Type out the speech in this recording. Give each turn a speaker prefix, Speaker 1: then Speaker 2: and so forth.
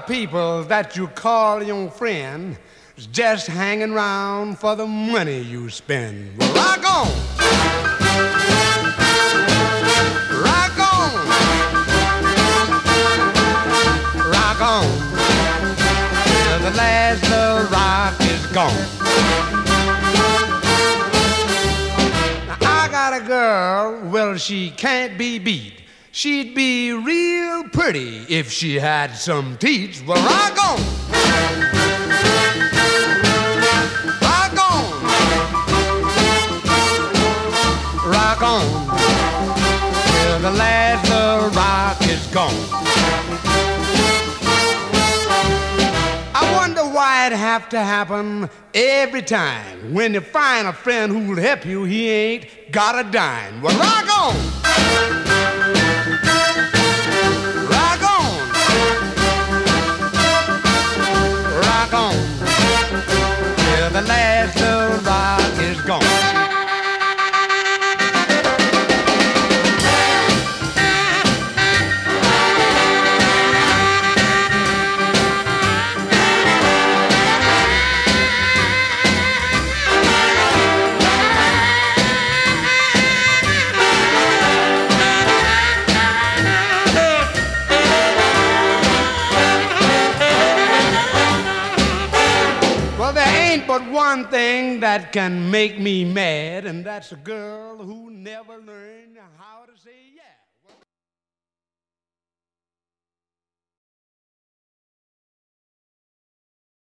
Speaker 1: of people that you call your friend is just hanging around for the money you spend. Well, rock on! Rock on! Rock on! Till the last little rock is gone. Now, I got a girl, well, she can't be beat. She'd be real pretty if she had some teeth. Well, rock on! Rock on! Rock on! Till the last little rock is gone. I wonder why it have to happen every time. When you find a friend who'll help you, he ain't got a dime. Well, rock on! The last little rock is gone. But one thing that can make me mad, and that's a girl who never learned how to say yes.